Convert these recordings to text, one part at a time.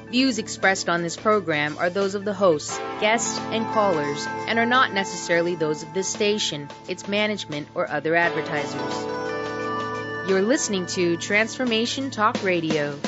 Views expressed on this program are those of the hosts, guests, and callers, and are not necessarily those of this station, its management, or other advertisers. You're listening to Transformation Talk Radio.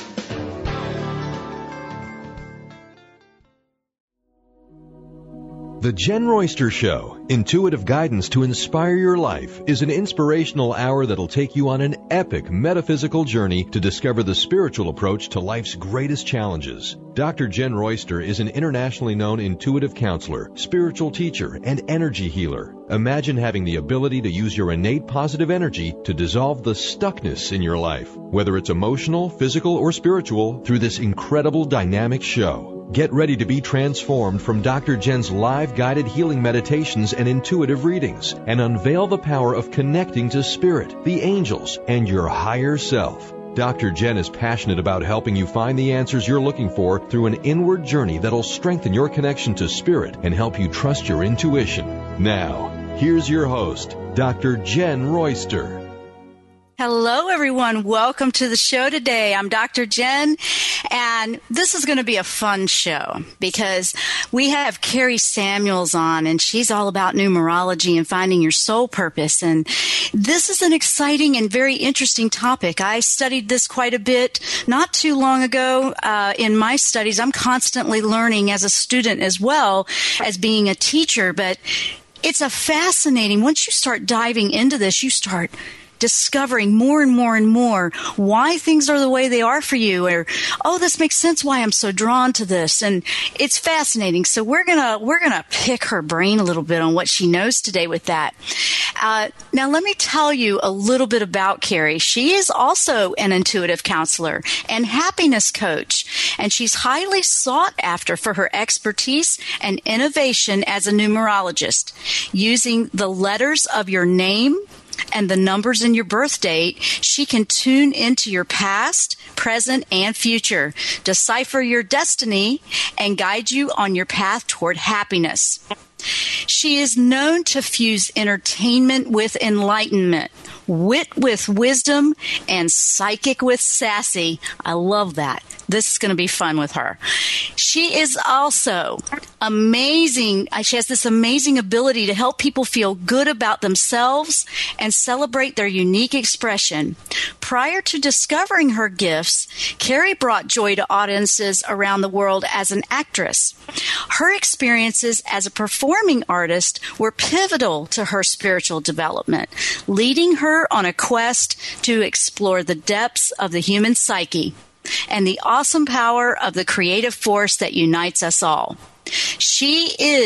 The Jen Royster Show, intuitive guidance to inspire your life, is an inspirational hour that'll take you on an epic metaphysical journey to discover the spiritual approach to life's greatest challenges. Dr. Jen Royster is an internationally known intuitive counselor, spiritual teacher, and energy healer. Imagine having the ability to use your innate positive energy to dissolve the stuckness in your life, whether it's emotional, physical, or spiritual, through this incredible dynamic show. Get ready to be transformed from Dr. Jen's live guided healing meditations and intuitive readings, and unveil the power of connecting to spirit, the angels, and your higher self. Dr. Jen is passionate about helping you find the answers you're looking for through an inward journey that'll strengthen your connection to spirit and help you trust your intuition. Now, here's your host, Dr. Jen Royster. Hello, everyone. Welcome to the show today. I'm Dr. Jen, and this is going to be a fun show because we have Carrie Samuels on, and she's all about numerology and finding your soul purpose. And this is an exciting and very interesting topic. I studied this quite a bit not too long ago in my studies. I'm constantly learning as a student as well as being a teacher, but it's a fascinating, once you start diving into this, you start discovering more and more and more why things are the way they are for you, or, oh, this makes sense why I'm so drawn to this. And it's fascinating. So we're gonna pick her brain a little bit on what she knows today with that. Now, let me tell you a little bit about Carrie. She is also an intuitive counselor and happiness coach, and she's highly sought after for her expertise and innovation as a numerologist, using the letters of your name and the numbers in your birth date. She can tune into your past, present, and future, decipher your destiny, and guide you on your path toward happiness. She is known to fuse entertainment with enlightenment, wit with wisdom, and psychic with sassy. I love that. This is going to be fun with her. She is also amazing. She has this amazing ability to help people feel good about themselves and celebrate their unique expression. Prior to discovering her gifts, Carrie brought joy to audiences around the world as an actress. Her experiences as a performing artist were pivotal to her spiritual development, leading her on a quest to explore the depths of the human psyche and the awesome power of the creative force that unites us all. She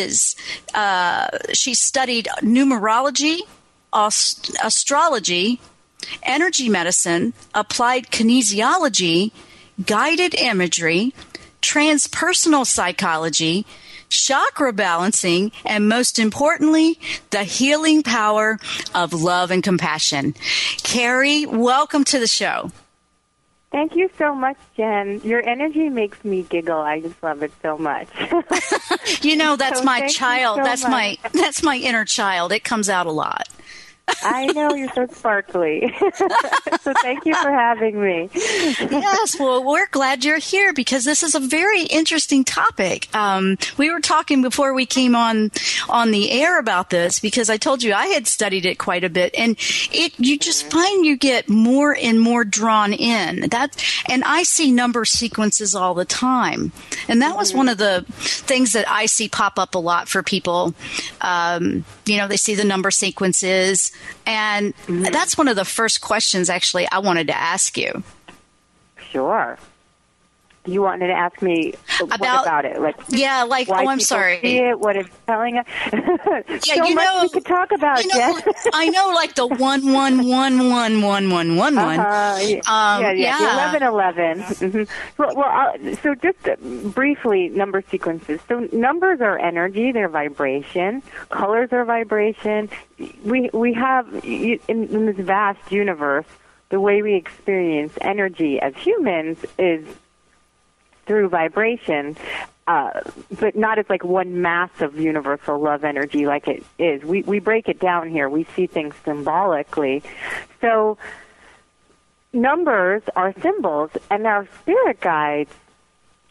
studied numerology, astrology, energy medicine, applied kinesiology, guided imagery, transpersonal psychology, chakra balancing, and most importantly, the healing power of love and compassion. Carrie, welcome to the show. Thank you so much, Jen. Your energy makes me giggle. I just love it so much. You know, that's my child. So That's my inner child. It comes out a lot. I know, you're so sparkly. So thank you for having me. Yes, well, we're glad you're here because this is a very interesting topic. We were talking before we came on the air about this because I told you I had studied it quite a bit, and you just find you get more and more drawn in. And I see number sequences all the time, and that was one of the things that I see pop up a lot for people. They see the number sequences. And that's one of the first questions, actually, I wanted to ask you. Sure. You wanted to ask me what about it? I'm sorry. See it, what it's telling us? Yeah, much we could talk about, Jen. I know, like the 1111111. The 1111. Mm-hmm. So just briefly, number sequences. So numbers are energy; they're vibration. Colors are vibration. We have in this vast universe, the way we experience energy as humans is through vibration, but not as like one massive universal love energy like it is. We break it down here. We see things symbolically. So numbers are symbols, and our spirit guides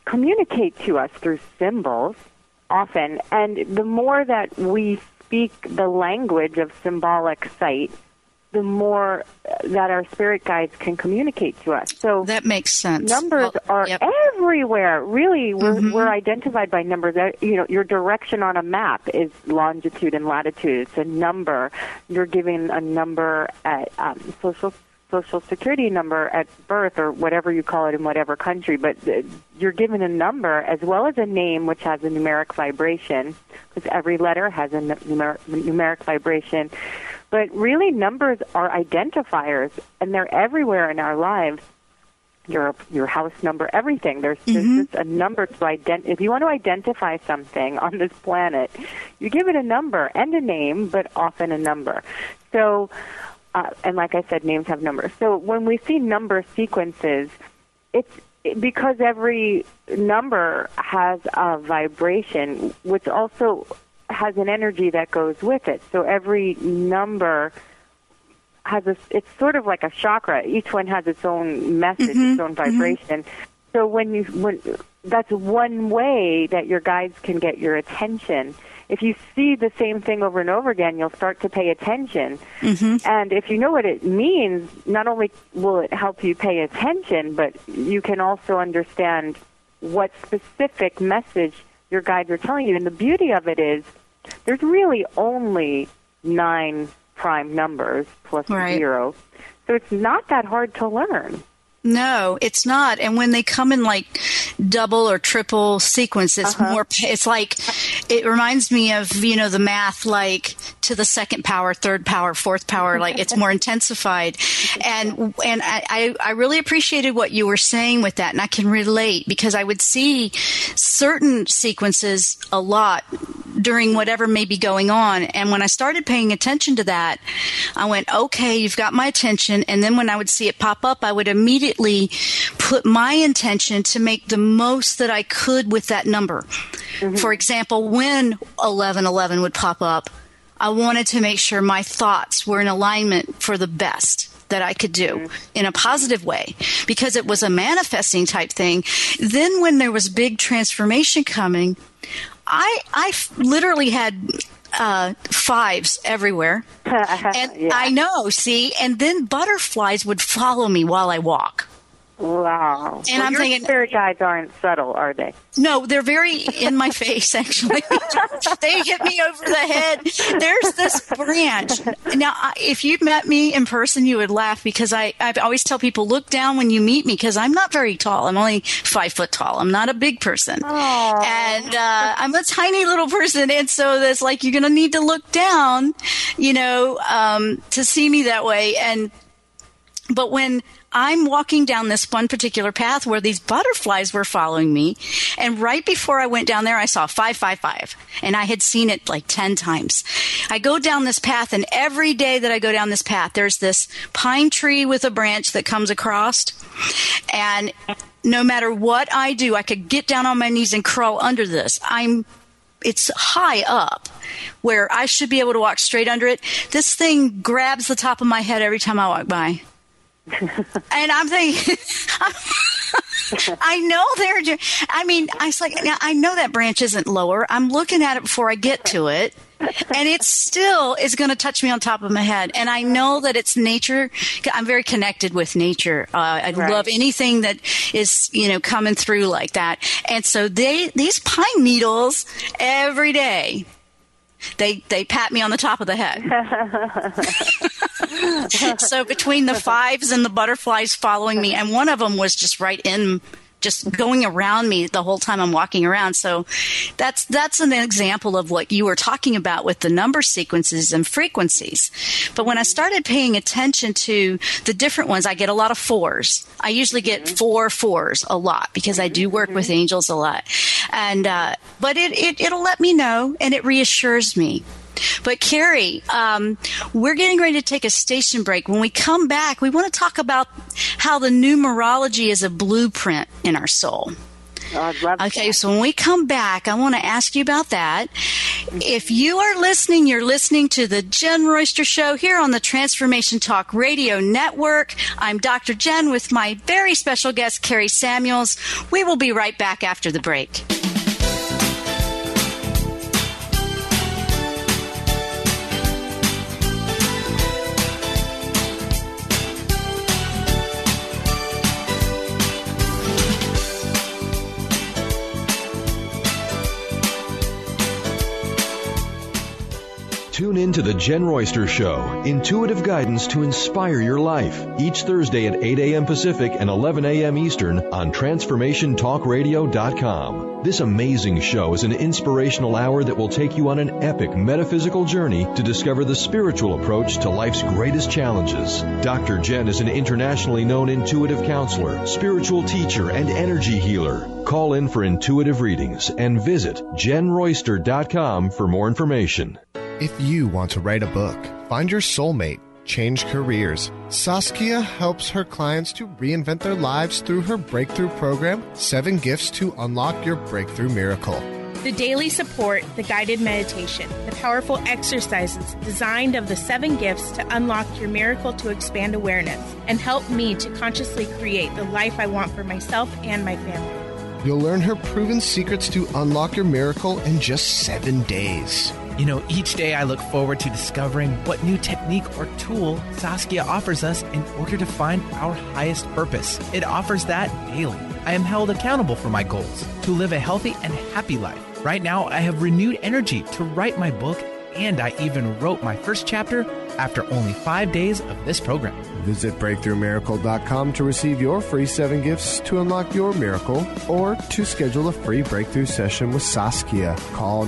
communicate to us through symbols often, and the more that we speak the language of symbolic sight, the more that our spirit guides can communicate to us. So that makes sense. Numbers are everywhere. Really, we're identified by numbers. You know, your direction on a map is longitude and latitude. It's a number. You're given a number at social security number at birth, or whatever you call it in whatever country, but you're given a number as well as a name which has a numeric vibration, because every letter has a numeric vibration. But really, numbers are identifiers, and they're everywhere in our lives. Your house number, everything. There's just a number to identify. If you want to identify something on this planet, you give it a number and a name, but often a number. So, and like I said, names have numbers. So when we see number sequences, it's because every number has a vibration, which also has an energy that goes with it. So every number has it's sort of like a chakra. Each one has its own message, its own vibration. So when that's one way that your guides can get your attention. If you see the same thing over and over again, you'll start to pay attention. And if you know what it means, not only will it help you pay attention, but you can also understand what specific message your guides are telling you. And the beauty of it is there's really only 9 prime numbers plus 0. So it's not that hard to learn. No, it's not. And when they come in like double or triple sequence, it's more, it's like, it reminds me of, you know, the math, like to the second power, third power, fourth power, like it's more intensified. And I really appreciated what you were saying with that. And I can relate because I would see certain sequences a lot during whatever may be going on. And when I started paying attention to that, I went, okay, you've got my attention. And then when I would see it pop up, I would immediately put my intention to make the most that I could with that number. For example, when 1111 would pop up, I wanted to make sure my thoughts were in alignment for the best that I could do in a positive way, because it was a manifesting type thing. Then when there was big transformation coming, I literally had 5s everywhere. And I know, see, and then butterflies would follow me while I walk. Wow. And I'm thinking, spirit guides aren't subtle, are they? No, they're very in my face, actually. They hit me over the head. There's this branch. Now, if you'd met me in person, you would laugh, because I always tell people, look down when you meet me, because I'm not very tall. I'm only 5 foot tall. I'm not a big person. Aww. And I'm a tiny little person. And so that's like, you're going to need to look down, you know, to see me that way. But when I'm walking down this one particular path where these butterflies were following me, and right before I went down there, I saw 555, and I had seen it like 10 times. I go down this path, and every day that I go down this path, there's this pine tree with a branch that comes across, and no matter what I do, I could get down on my knees and crawl under this. It's high up where I should be able to walk straight under it. This thing grabs the top of my head every time I walk by. And I'm thinking, I know I know that branch isn't lower. I'm looking at it before I get to it, and it still is going to touch me on top of my head. And I know that it's nature. I'm very connected with nature. I love anything that is, you know, coming through like that. And so these pine needles every day, they pat me on the top of the head. So between the 5s and the butterflies following me, and one of them was just just going around me the whole time I'm walking around. So that's an example of what you were talking about with the number sequences and frequencies. But when I started paying attention to the different ones, I get a lot of 4s. I usually get 4 4s a lot, because I do work with angels a lot. And but it'll let me know, and it reassures me. But Carrie, we're getting ready to take a station break. When we come back, we want to talk about how the numerology is a blueprint in our soul. I'd love Okay, that. so when we come back, I want to ask you about that. If you are listening, you're listening to the Jen Royster Show here on the Transformation Talk Radio Network. I'm Dr. Jen with my very special guest, Carrie Samuels. We will be right back after the break. Tune in to the Jen Royster Show, intuitive guidance to inspire your life, each Thursday at 8 a.m. Pacific and 11 a.m. Eastern on TransformationTalkRadio.com. This amazing show is an inspirational hour that will take you on an epic metaphysical journey to discover the spiritual approach to life's greatest challenges. Dr. Jen is an internationally known intuitive counselor, spiritual teacher, and energy healer. Call in for intuitive readings and visit JenRoyster.com for more information. If you want to write a book, find your soulmate, change careers, Saskia helps her clients to reinvent their lives through her breakthrough program, 7 Gifts to Unlock Your Breakthrough Miracle. The daily support, the guided meditation, the powerful exercises designed of the 7 gifts to unlock your miracle to expand awareness and help me to consciously create the life I want for myself and my family. You'll learn her proven secrets to unlock your miracle in just 7 days. You know, each day I look forward to discovering what new technique or tool Saskia offers us in order to find our highest purpose. It offers that daily. I am held accountable for my goals to live a healthy and happy life. Right now, I have renewed energy to write my book, and I even wrote my first chapter after only 5 days of this program. Visit BreakthroughMiracle.com to receive your free 7 gifts to unlock your miracle or to schedule a free breakthrough session with Saskia. Call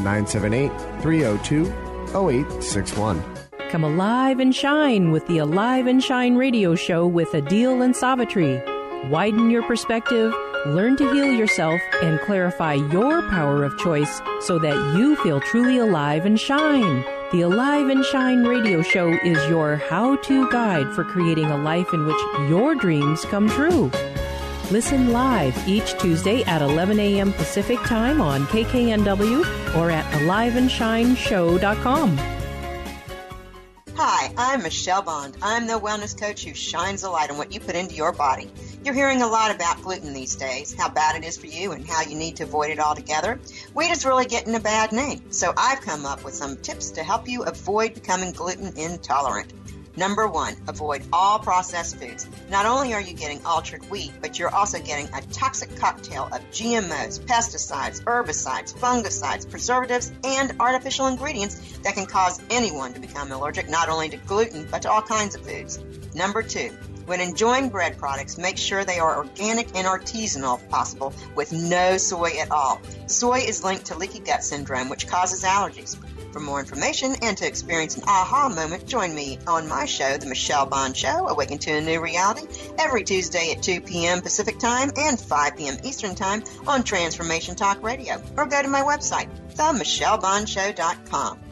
978-302-0861. Come alive and shine with the Alive and Shine radio show with Adil and Savitri. Widen your perspective, learn to heal yourself, and clarify your power of choice so that you feel truly alive and shine. The Alive and Shine radio show is your how-to guide for creating a life in which your dreams come true. Listen live each Tuesday at 11 a.m. Pacific Time on KKNW or at aliveandshineshow.com. Hi, I'm Michelle Bond. I'm the wellness coach who shines a light on what you put into your body. You're hearing a lot about gluten these days, how bad it is for you and how you need to avoid it altogether. Wheat is really getting a bad name, so I've come up with some tips to help you avoid becoming gluten intolerant. Number 1, avoid all processed foods. Not only are you getting altered wheat, but you're also getting a toxic cocktail of GMOs, pesticides, herbicides, fungicides, preservatives, and artificial ingredients that can cause anyone to become allergic not only to gluten, but to all kinds of foods. Number 2, when enjoying bread products, make sure they are organic and artisanal if possible, with no soy at all. Soy is linked to leaky gut syndrome, which causes allergies. For more information and to experience an aha moment, join me on my show, The Michelle Bond Show, Awaken to a New Reality, every Tuesday at 2 p.m. Pacific Time and 5 p.m. Eastern Time on Transformation Talk Radio, or go to my website, themichellebondshow.com.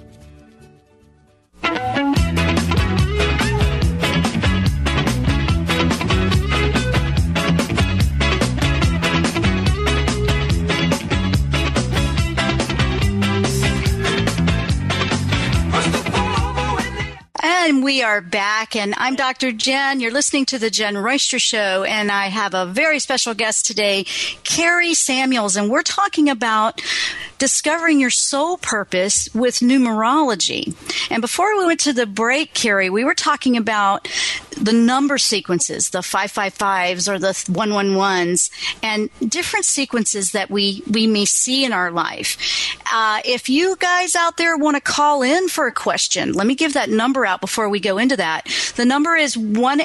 And we are back, and I'm Dr. Jen. You're listening to the Jen Royster Show, and I have a very special guest today, Carrie Samuels, and we're talking about discovering your soul purpose with numerology. And before we went to the break, Carrie, we were talking about the number sequences, the 555s or the 111s, and different sequences that we may see in our life. If you guys out there want to call in for a question, let me give that number out before we go into that. The number is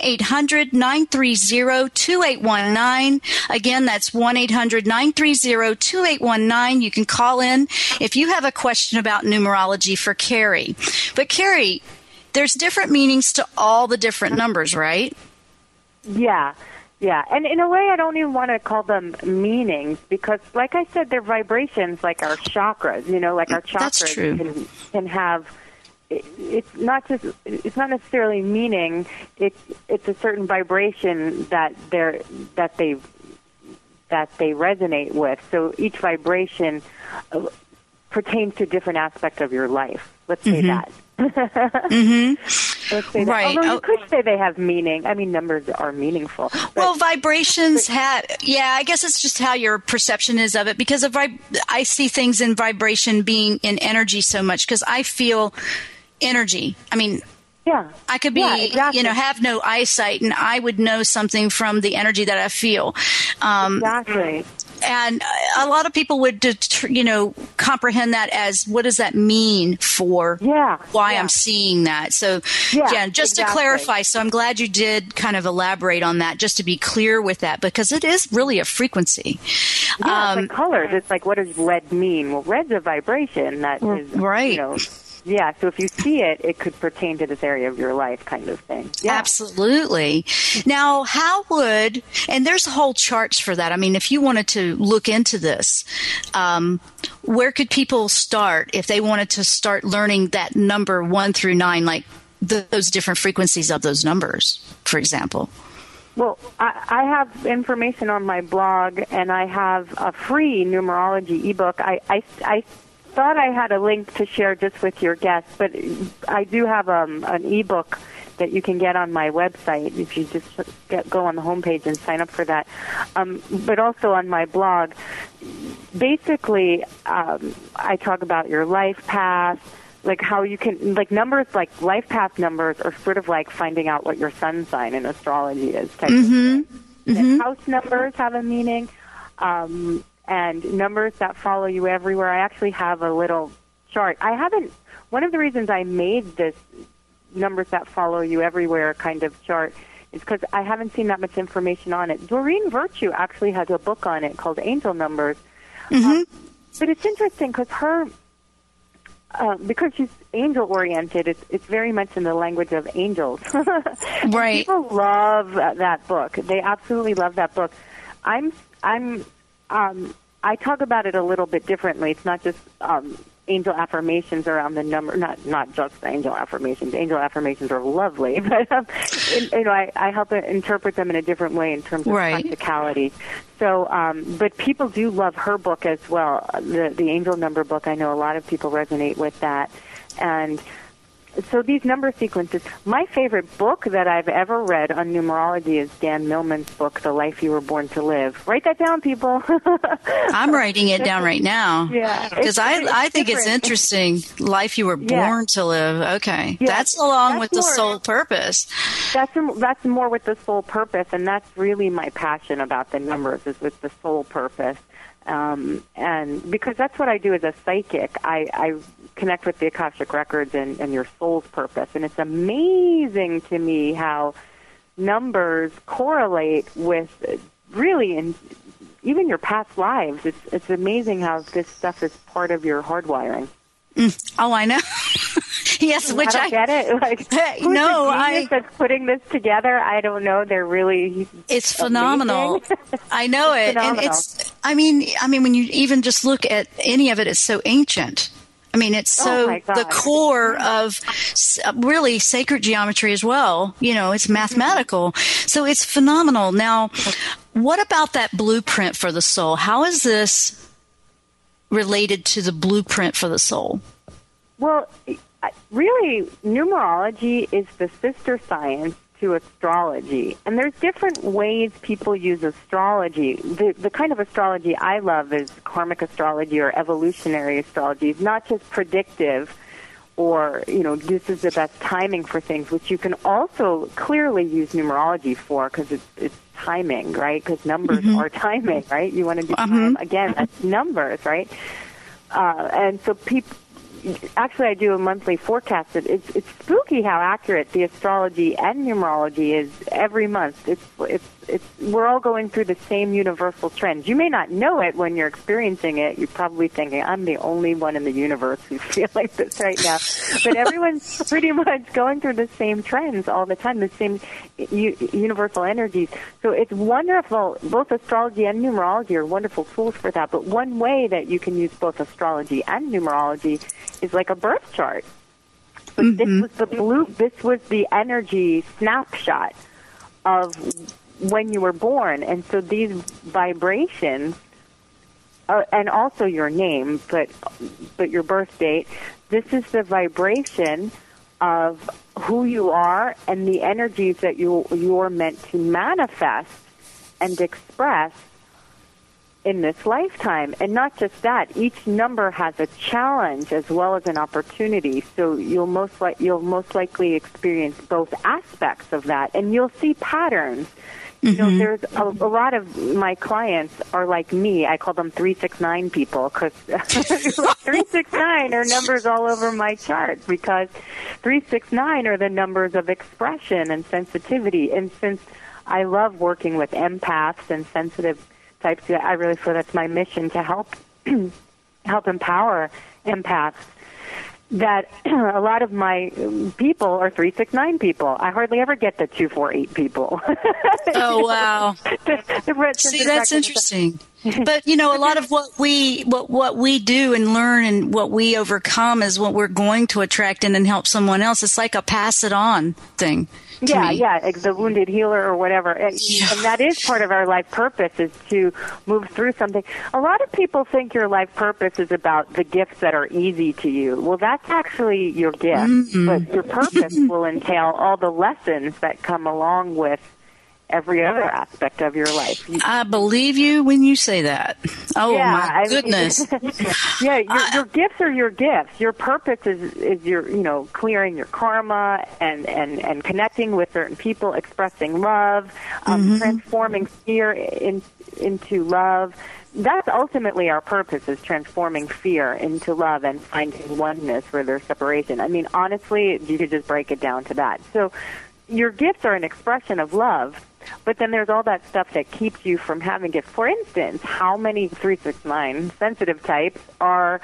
1-800-930-2819. Again, that's 1-800-930-2819. You can call in if you have a question about numerology for Carrie. But Carrie, there's different meanings to all the different numbers, right? Yeah. And in a way, I don't even want to call them meanings because, like I said, they're vibrations like our chakras. You know, like our chakras can have. It's not necessarily meaning. It's a certain vibration that they that they resonate with. So each vibration pertains to a different aspect of your life. Let's say that. Let's say right. that. Although you could say they have meaning. I mean, numbers are meaningful. Well, vibrations have, I guess it's just how your perception is of it, because I see things in vibration being in energy so much, because I feel energy. I mean, I could be, exactly. Have no eyesight, and I would know something from the energy that I feel. Exactly. And a lot of people would, comprehend that as, what does that mean for why I'm seeing that? So, just to clarify, so I'm glad you did kind of elaborate on that, just to be clear with that, because it is really a frequency. It's like colors. It's like, what does red mean? Well, red's a vibration that is, right. So if you see it, it could pertain to this area of your life, kind of thing. Yeah. Absolutely. Now, and there's whole charts for that. I mean, if you wanted to look into this, where could people start if they wanted to start learning that number 1 through 9, like those different frequencies of those numbers, for example? Well, I have information on my blog, and I have a free numerology ebook. I thought I had a link to share just with your guests, but I do have an ebook that you can get on my website if you just go on the homepage and sign up for that. But also on my blog, basically, I talk about your life path, like how you can, like numbers, like life path numbers are sort of like finding out what your sun sign in astrology is. Type of thing. House numbers have a meaning. And numbers that follow you everywhere. I actually have a little chart. One of the reasons I made this numbers that follow you everywhere kind of chart is because I haven't seen that much information on it. Doreen Virtue actually has a book on it called Angel Numbers. But it's interesting because because she's angel-oriented, it's very much in the language of angels. Right. People love that book. They absolutely love that book. I talk about it a little bit differently. It's not just angel affirmations around the number, not just angel affirmations. Angel affirmations are lovely, but I help interpret them in a different way in terms of practicality. So, but people do love her book as well, the Angel Number book. I know a lot of people resonate with that, and so these number sequences. My favorite book that I've ever read on numerology is Dan Millman's book, The Life You Were Born to Live. Write that down, people. I'm writing it down right now. Yeah. Because I think it's interesting. Life You Were Born to Live. Okay. Yeah, that's along with the soul purpose. That's more with the soul purpose, and that's really my passion about the numbers, is with the soul purpose. And because that's what I do as a psychic, I connect with the Akashic Records and your soul's purpose. And it's amazing to me how numbers correlate with really even your past lives. It's amazing how this stuff is part of your hardwiring. Oh, I know. Yes, which I don't get it. Like, who's the genius that's putting this together? I don't know. They're really it's phenomenal. I know it, phenomenal. And it's. I mean, when you even just look at any of it, it's so ancient. I mean, it's so the core of really sacred geometry as well. It's mathematical, so it's phenomenal. Now, what about that blueprint for the soul? How is this related to the blueprint for the soul? Well, really, numerology is the sister science to astrology. And there's different ways people use astrology. The kind of astrology I love is karmic astrology or evolutionary astrology. It's not just predictive or, this is the best timing for things, which you can also clearly use numerology for because it's timing, right? Because numbers are timing, right? You want to do time. Again, that's numbers, right? And so people... Actually, I do a monthly forecast. It's spooky how accurate the astrology and numerology is every month. We're all going through the same universal trends. You may not know it when you're experiencing it. You're probably thinking, I'm the only one in the universe who's feeling this right now. But everyone's pretty much going through the same trends all the time, the same universal energies. So it's wonderful. Both astrology and numerology are wonderful tools for that. But one way that you can use both astrology and numerology is like a birth chart. But this was the energy snapshot of when you were born. And so these vibrations, and also your name, but your birth date, this is the vibration of who you are and the energies that you're meant to manifest and express in this lifetime. And not just that, each number has a challenge as well as an opportunity. So you'll most likely experience both aspects of that, and you'll see patterns. You know, there's a lot of my clients are like me. I call them 369 people, because 369 are numbers all over my chart, because 369 are the numbers of expression and sensitivity. And since I love working with empaths and sensitive types, I really feel that's my mission, to help empower empaths. That a lot of my people are 369 people. I hardly ever get the 248 people. Oh, wow. See, that's interesting. But, you know, a lot of what we do and learn and what we overcome is what we're going to attract and then help someone else. It's like a pass it on thing. Yeah, like the wounded healer or whatever. And that is part of our life purpose, is to move through something. A lot of people think your life purpose is about the gifts that are easy to you. Well, that's actually your gift. But your purpose will entail all the lessons that come along with every other aspect of your life. I believe you when you say that. Oh, my goodness. Your gifts are your gifts. Your purpose is your, you know, clearing your karma and connecting with certain people, expressing love, transforming fear into love. That's ultimately our purpose, is transforming fear into love and finding oneness where there's separation. I mean, honestly, you could just break it down to that. So your gifts are an expression of love. But then there's all that stuff that keeps you from having gifts. For instance, how many 369 sensitive types are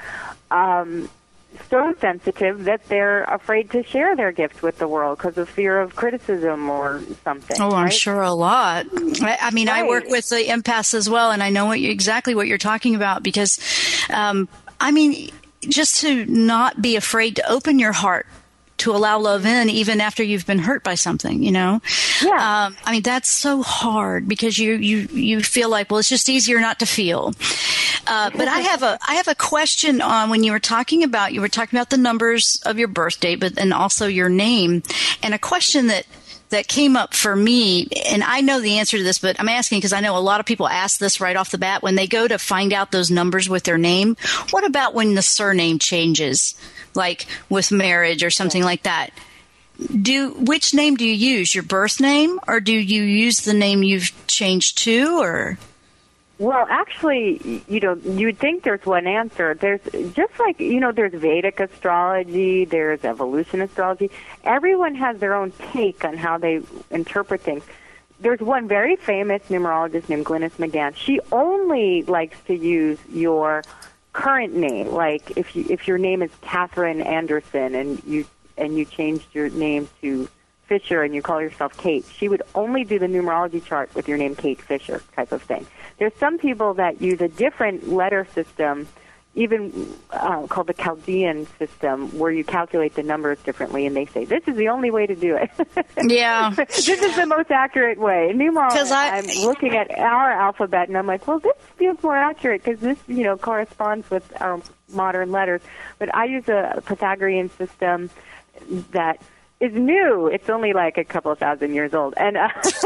so sensitive that they're afraid to share their gifts with the world because of fear of criticism or something? Oh, I'm sure a lot. I mean, I work with the empaths as well, and I know exactly what you're talking about, because, I mean, just to not be afraid to open your heart to allow love in, even after you've been hurt by something, you know? Yeah. I mean, that's so hard, because you feel like, well, it's just easier not to feel. But I have a question on when you were talking about the numbers of your birth date, but and also your name, and a question that came up for me, and I know the answer to this, but I'm asking because I know a lot of people ask this right off the bat when they go to find out those numbers with their name. What about when the surname changes, like with marriage or something like that? Which name do you use, your birth name, or do you use the name you've changed to, or? Well, actually, you know, you would think there's one answer. There's just like, you know, there's Vedic astrology, there's evolution astrology. Everyone has their own take on how they interpret things. There's one very famous numerologist named Glynis McGann. She only likes to use your current name. Like if your name is Catherine Anderson and you changed your name to Fisher and you call yourself Kate, she would only do the numerology chart with your name Kate Fisher type of thing. There's some people that use a different letter system, even called the Chaldean system, where you calculate the numbers differently, and they say, this is the only way to do it. Yeah. This is the most accurate way. Numerology, I'm looking at our alphabet, and I'm like, well, this feels more accurate because this, you know, corresponds with our modern letters. But I use a Pythagorean system that is new. It's only like a couple of thousand years old, and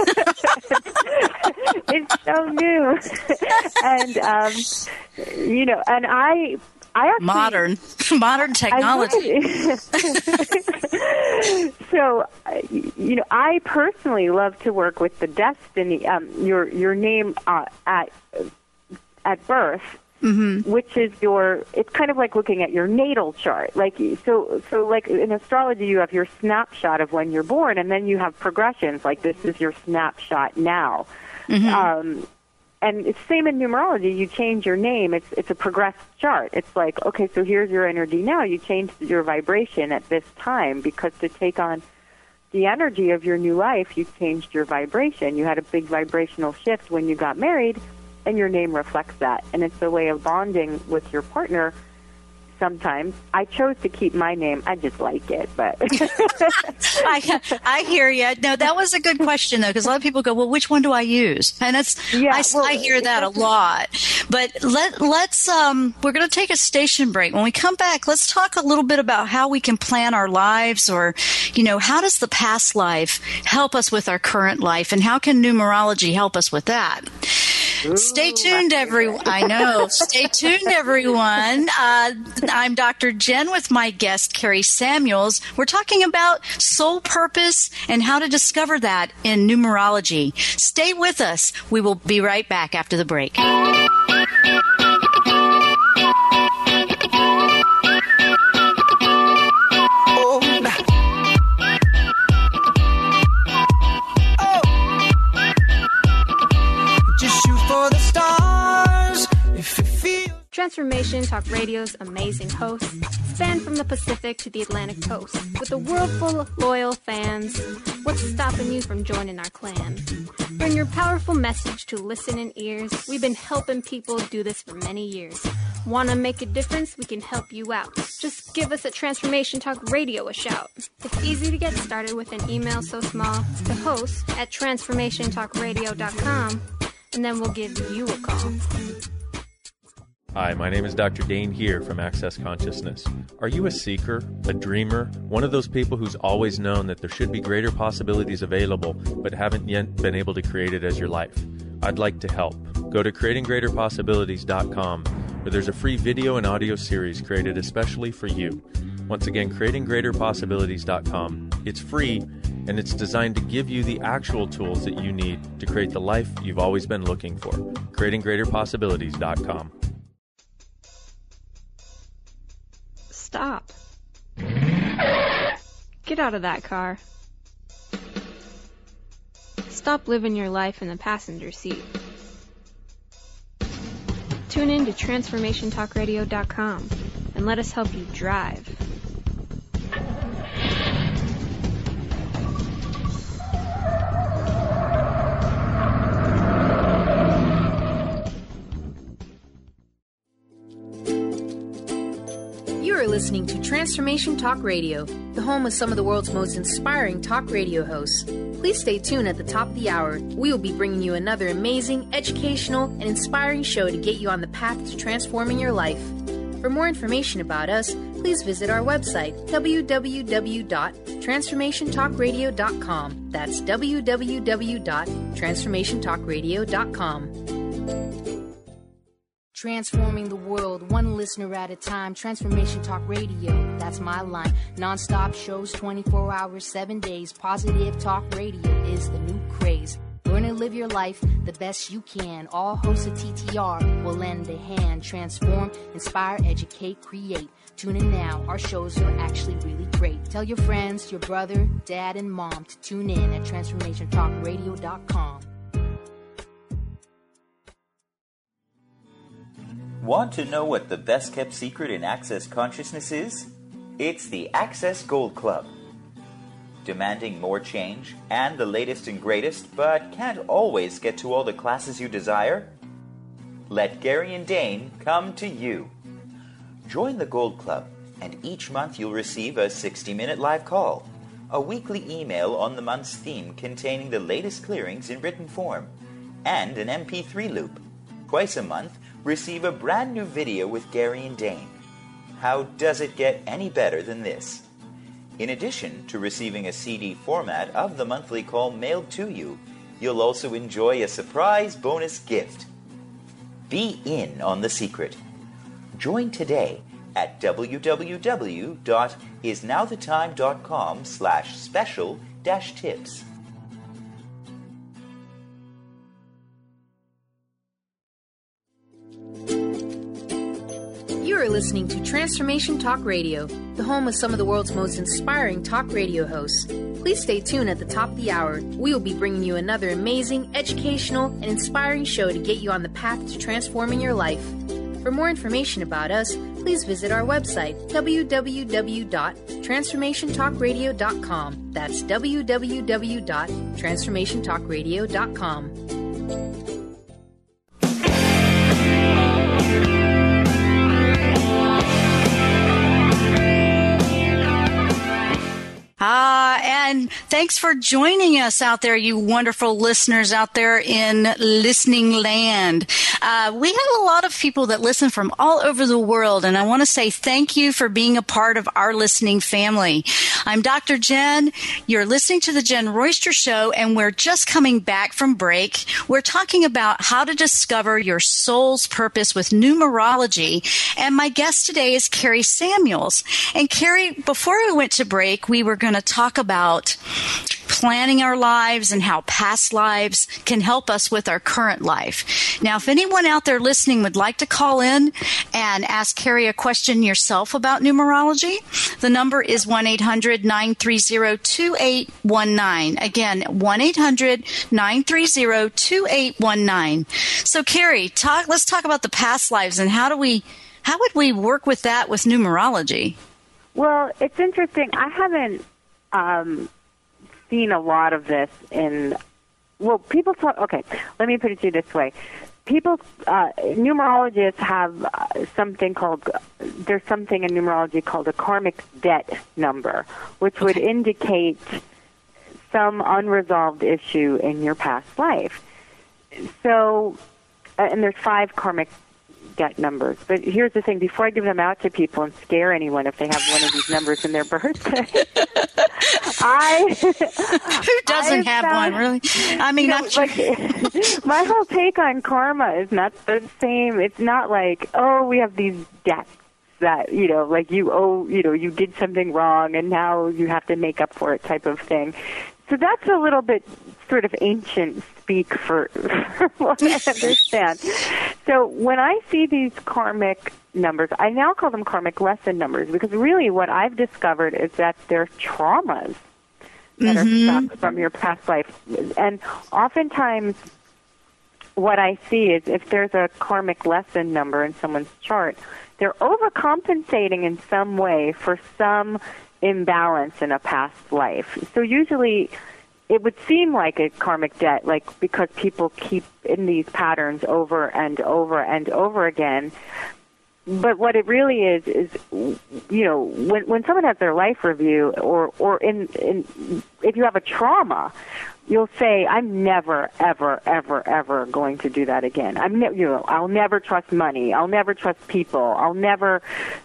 it's so new. And you know, and I actually modern technology. So, you know, I personally love to work with the destiny. Your name at birth. Mm-hmm. Which is it's kind of like looking at your natal chart. Like, so like in astrology, you have your snapshot of when you're born, and then you have progressions, like this is your snapshot now. Mm-hmm. And it's same in numerology. You change your name. It's a progressed chart. It's like, okay, so here's your energy now. You changed your vibration at this time, because to take on the energy of your new life, you changed your vibration. You had a big vibrational shift when you got married, and your name reflects that. And it's a way of bonding with your partner sometimes. I chose to keep my name. I just like it, but I hear you. No, that was a good question though, because a lot of people go, "Well, which one do I use?" And I hear that a lot. But let's we're going to take a station break. When we come back, let's talk a little bit about how we can plan our lives, or how does the past life help us with our current life, and how can numerology help us with that? Stay tuned, everyone. I know. Stay tuned, everyone. I'm Dr. Jen with my guest, Carrie Samuels. We're talking about soul purpose and how to discover that in numerology. Stay with us. We will be right back after the break. Transformation Talk Radio's amazing hosts span from the Pacific to the Atlantic coast. With a world full of loyal fans, what's stopping you from joining our clan? Bring your powerful message to listening ears. We've been helping people do this for many years. Want to make a difference? We can help you out. Just give us at Transformation Talk Radio a shout. It's easy to get started with an email so small to host at transformationtalkradio.com, and then we'll give you a call. Hi, my name is Dr. Dane here from Access Consciousness. Are you a seeker, a dreamer, one of those people who's always known that there should be greater possibilities available but haven't yet been able to create it as your life? I'd like to help. Go to creatinggreaterpossibilities.com, where there's a free video and audio series created especially for you. Once again, creatinggreaterpossibilities.com. It's free, and it's designed to give you the actual tools that you need to create the life you've always been looking for. creatinggreaterpossibilities.com. Stop. Get out of that car. Stop living your life in the passenger seat. Tune in to TransformationTalkRadio.com and let us help you drive. You are listening to Transformation Talk Radio, the home of some of the world's most inspiring talk radio hosts. Please stay tuned at the top of the hour. We will be bringing you another amazing, educational, and inspiring show to get you on the path to transforming your life. For more information about us, please visit our website, www.transformationtalkradio.com. That's www.transformationtalkradio.com. Transforming the world, one listener at a time. Transformation Talk Radio, that's my line. Non-stop shows, 24 hours, 7 days. Positive talk radio is the new craze. Learn and live your life the best you can. All hosts of TTR will lend a hand. Transform, inspire, educate, create. Tune in now, our shows are actually really great. Tell your friends, your brother, dad, and mom to tune in at TransformationTalkRadio.com. Want to know what the best kept secret in Access Consciousness is? It's the Access Gold Club. Demanding more change and the latest and greatest, but can't always get to all the classes you desire? Let Gary and Dane come to you. Join the Gold Club, and each month you'll receive a 60-minute live call, a weekly email on the month's theme containing the latest clearings in written form, and an MP3 loop. Twice a month, receive a brand new video with Gary and Dane. How does it get any better than this? In addition to receiving a CD format of the monthly call mailed to you, you'll also enjoy a surprise bonus gift. Be in on the secret. Join today at www.isnowthetime.com/special-tips. You are listening to Transformation Talk Radio, the home of some of the world's most inspiring talk radio hosts. Please stay tuned at the top of the hour. We will be bringing you another amazing, educational, and inspiring show to get you on the path to transforming your life. For more information about us, please visit our website, www.transformationtalkradio.com. That's www.transformationtalkradio.com. Thanks for joining us out there, you wonderful listeners out there in listening land. We have a lot of people that listen from all over the world, and I want to say thank you for being a part of our listening family. I'm Dr. Jen. You're listening to The Jen Royster Show, and we're just coming back from break. We're talking about how to discover your soul's purpose with numerology, and my guest today is Carrie Samuels. And Carrie, before we went to break, we were going to talk about planning our lives and how past lives can help us with our current life. Now, if anyone out there listening would like to call in and ask Carrie a question yourself about numerology, the number is 1-800-930-2819. Again, 1-800-930-2819. So, Carrie, let's talk about the past lives and how would we work with that with numerology? Well, it's interesting. I haven't seen a lot of this people talk, okay, let me put it to you this way. Numerologists have there's something in numerology called a karmic debt number, which would indicate some unresolved issue in your past life. So, and there's 5 karmic debt numbers. But here's the thing, before I give them out to people and scare anyone if they have one of these numbers in their birthday, who doesn't have one, really? I mean, my whole take on karma is not the same. It's not like, oh, we have these debts that, like you owe, you did something wrong and now you have to make up for it type of thing. So that's a little bit sort of ancient speak for what I understand. So when I see these karmic numbers, I now call them karmic lesson numbers, because really what I've discovered is that they're traumas that are stuck from your past life. And oftentimes what I see is if there's a karmic lesson number in someone's chart, they're overcompensating in some way for some imbalance in a past life. So usually it would seem like a karmic debt, like because people keep in these patterns over and over and over again. But what it really is when someone has their life review, or if you have a trauma, you'll say, "I'm never, ever, ever, ever going to do that again. I'll never trust money. I'll never trust people. I'll never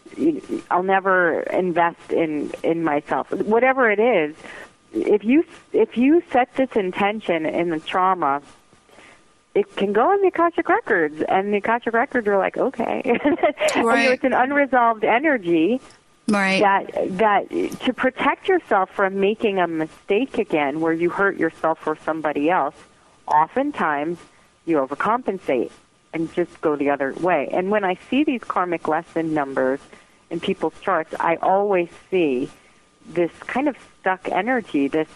invest in myself." Whatever it is, if you set this intention in the trauma, it can go in the Akashic Records, and the Akashic Records are like, okay. Right. It's an unresolved energy. Right. That to protect yourself from making a mistake again where you hurt yourself or somebody else, oftentimes you overcompensate and just go the other way. And when I see these karmic lesson numbers in people's charts, I always see this kind of stuck energy, this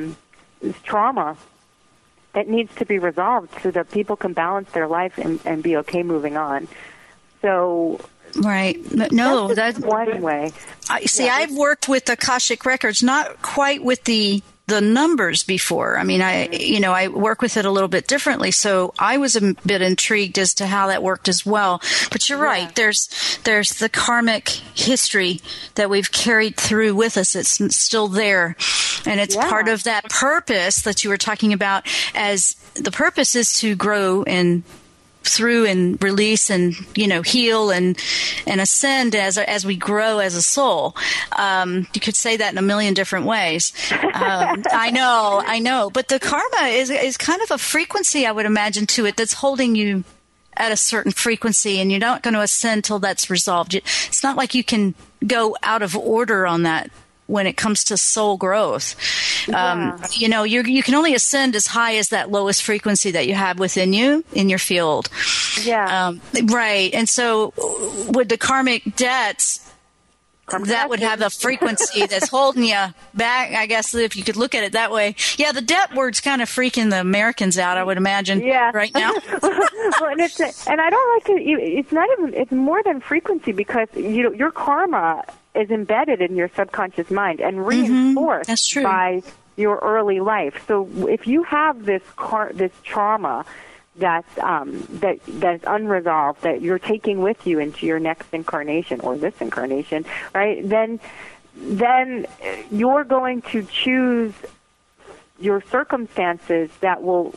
trauma that needs to be resolved so that people can balance their life and be okay moving on. So, right. No, that's one way. I've worked with Akashic Records, not quite with the numbers before. I mean, I work with it a little bit differently, so I was a bit intrigued as to how that worked as well. But you're right. There's the karmic history that we've carried through with us. It's still there. And it's part of that purpose that you were talking about, as the purpose is to grow and through and release and, heal and ascend as we grow as a soul. You could say that in a million different ways. I know. But the karma is kind of a frequency, I would imagine, to it that's holding you at a certain frequency, and you're not going to ascend till that's resolved. It's not like you can go out of order on that when it comes to soul growth. You can only ascend as high as that lowest frequency that you have within you in your field. Yeah. Right. And so with the karmic debts, that would have a frequency that's holding you back, I guess, if you could look at it that way. Yeah, the debt word's kind of freaking the Americans out, I would imagine, right now. Well, and I don't like to, it's more than frequency, because, your karma is embedded in your subconscious mind and reinforced by your early life. So if you have this trauma that's unresolved, that you're taking with you into your next incarnation or this incarnation, right? Then you're going to choose your circumstances that will